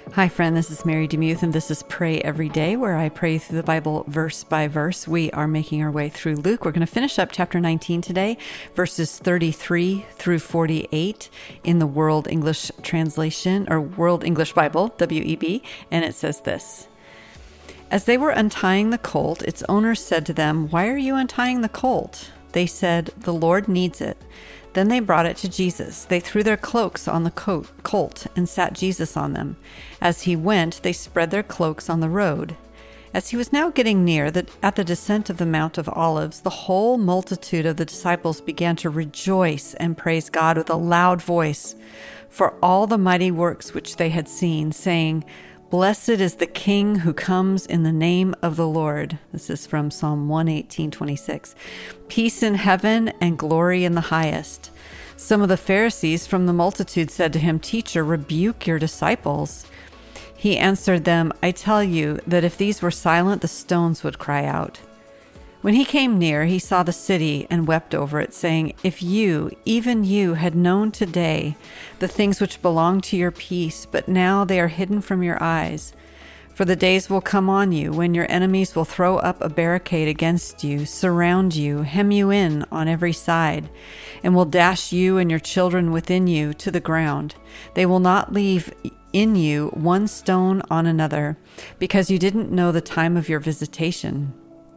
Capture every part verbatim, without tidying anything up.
Hi, friend. This is Mary DeMuth, and this is Pray Every Day, where I pray through the Bible verse by verse. We are making our way through Luke. We're going to finish up chapter nineteen today, verses thirty-three through forty-eight in the World English Translation, or World English Bible, W E B, and it says this. As they were untying the colt, its owner said to them, "Why are you untying the colt?" They said, "The Lord needs it." Then they brought it to Jesus. They threw their cloaks on the colt and sat Jesus on them. As he went, they spread their cloaks on the road. As he was now getting near, the, at the descent of the Mount of Olives, the whole multitude of the disciples began to rejoice and praise God with a loud voice for all the mighty works which they had seen, saying, "Blessed is the King who comes in the name of the Lord." This is from Psalm one eighteen twenty-six. "Peace in heaven and glory in the highest." Some of the Pharisees from the multitude said to him, "Teacher, rebuke your disciples." He answered them, "I tell you that if these were silent, the stones would cry out." When he came near, he saw the city and wept over it, saying, "If you, even you, had known today the things which belong to your peace, but now they are hidden from your eyes. For the days will come on you when your enemies will throw up a barricade against you, surround you, hem you in on every side, and will dash you and your children within you to the ground. They will not leave in you one stone on another, because you didn't know the time of your visitation."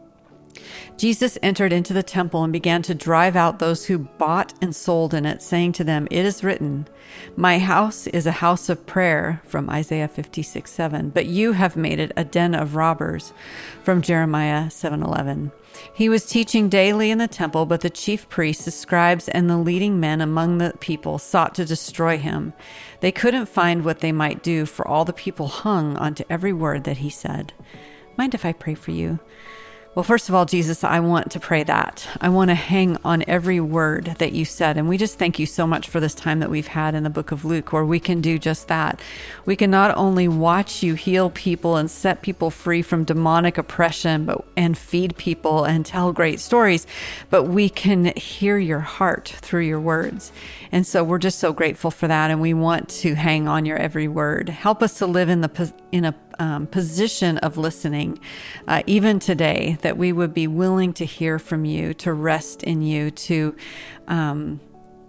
Jesus entered into the temple and began to drive out those who bought and sold in it, saying to them, "It is written, 'My house is a house of prayer,' from Isaiah fifty-six seven, but you have made it a den of robbers," from Jeremiah seven eleven. He was teaching daily in the temple, but the chief priests, the scribes, and the leading men among the people sought to destroy him. They couldn't find what they might do, for all the people hung onto every word that he said. Mind if I pray for you? Well, first of all, Jesus, I want to pray that. I want to hang on every word that you said. And we just thank you so much for this time that we've had in the book of Luke, where we can do just that. We can not only watch you heal people and set people free from demonic oppression, but and feed people and tell great stories, but we can hear your heart through your words. And so we're just so grateful for that. And we want to hang on your every word. Help us to live in the in a Um, position of listening, uh, even today, that we would be willing to hear from you, to rest in you, to um,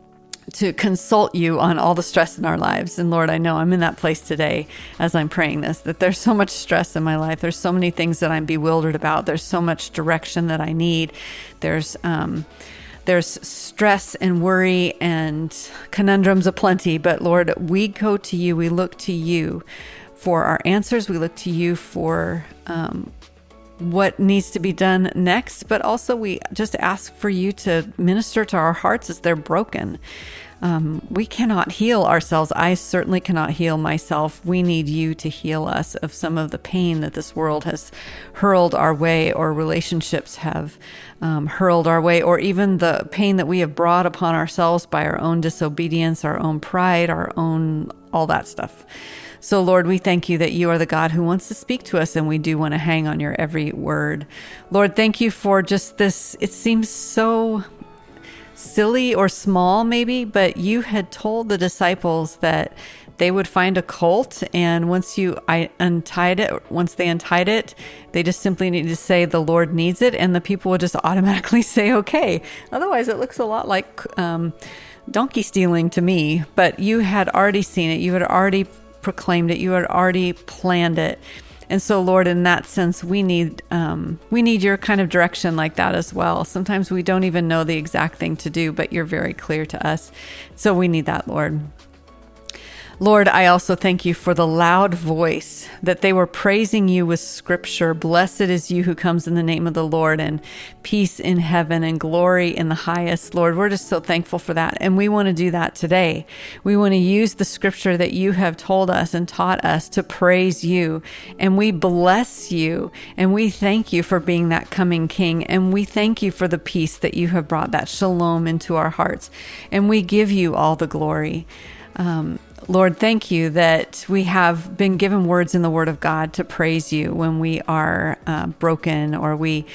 to consult you on all the stress in our lives. And Lord, I know I'm in that place today as I'm praying this, that there's so much stress in my life. There's so many things that I'm bewildered about. There's so much direction that I need. There's um, There's stress and worry and conundrums aplenty. But Lord, we go to you. We look to you for our answers. We look to you for um, what needs to be done next, but also we just ask for you to minister to our hearts as they're broken. Um, we cannot heal ourselves. I certainly cannot heal myself. We need you to heal us of some of the pain that this world has hurled our way, or relationships have um, hurled our way, or even the pain that we have brought upon ourselves by our own disobedience, our own pride, our own, all that stuff. So Lord, we thank you that you are the God who wants to speak to us, and we do want to hang on your every word. Lord, thank you for just this. It seems so silly or small maybe, but you had told the disciples that they would find a colt, and once you I untied it, once they untied it, they just simply need to say, "The Lord needs it," and the people would just automatically say, "Okay." Otherwise, it looks a lot like um, donkey stealing to me, but you had already seen it. You had already proclaimed it. You had already planned it. And so, Lord, in that sense, we need um, we need your kind of direction like that as well. Sometimes we don't even know the exact thing to do, but you're very clear to us. So we need that, Lord. Lord, I also thank you for the loud voice that they were praising you with scripture. Blessed is you who comes in the name of the Lord, and peace in heaven and glory in the highest. Lord, we're just so thankful for that. And we want to do that today. We want to use the scripture that you have told us and taught us to praise you. And we bless you. And we thank you for being that coming King. And we thank you for the peace that you have brought, that shalom into our hearts. And we give you all the glory. Um, Lord, thank you that we have been given words in the Word of God to praise you when we are uh, broken, or we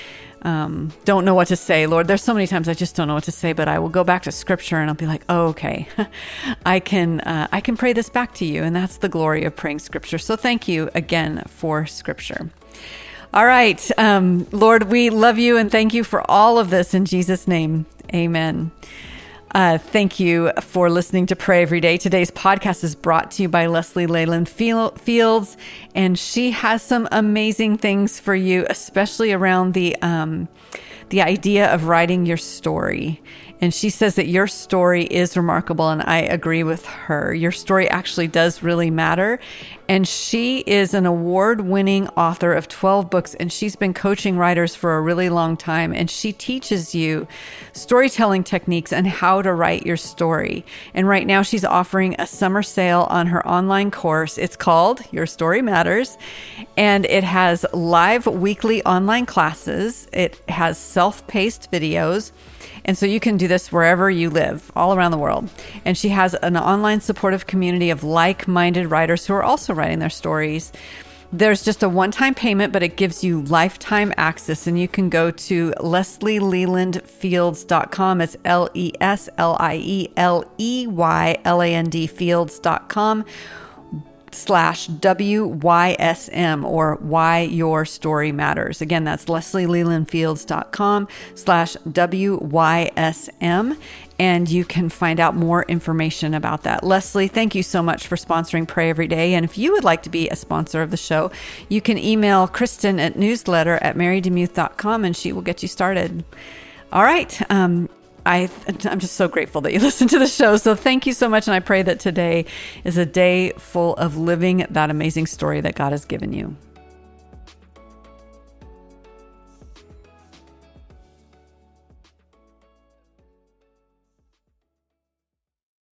um, don't know what to say, Lord, there's so many times I just don't know what to say, but I will go back to scripture and I'll be like, oh, okay, I can, uh, I can pray this back to you. And that's the glory of praying scripture. So thank you again for scripture. All right. Um, Lord, we love you and thank you for all of this in Jesus' name. Amen. Uh, thank you for listening to Pray Every Day. Today's podcast is brought to you by Leslie Leyland Fields, and she has some amazing things for you, especially around the um, the idea of writing your story. And she says that your story is remarkable, and I agree with her. Your story actually does really matter. And she is an award-winning author of twelve books, and she's been coaching writers for a really long time. And she teaches you storytelling techniques and how to write your story. And right now she's offering a summer sale on her online course. It's called Your Story Matters, and it has live weekly online classes. It has self-paced videos. And so you can do this wherever you live, all around the world. And she has an online supportive community of like-minded writers who are also writing their stories. There's just a one-time payment, but it gives you lifetime access. And you can go to leslie leland fields dot com. It's L E S L I E L E Y L A N D fields dot com slash W Y S M, or Why Your Story Matters. Again, that's leslie leland fields dot com slash W Y S M. And you can find out more information about that. Leslie, thank you so much for sponsoring Pray Every Day. And if you would like to be a sponsor of the show, you can email Kristen at newsletter at mary demuth dot com and she will get you started. All right. Um, I, I'm just so grateful that you listen to the show. So thank you so much. And I pray that today is a day full of living that amazing story that God has given you.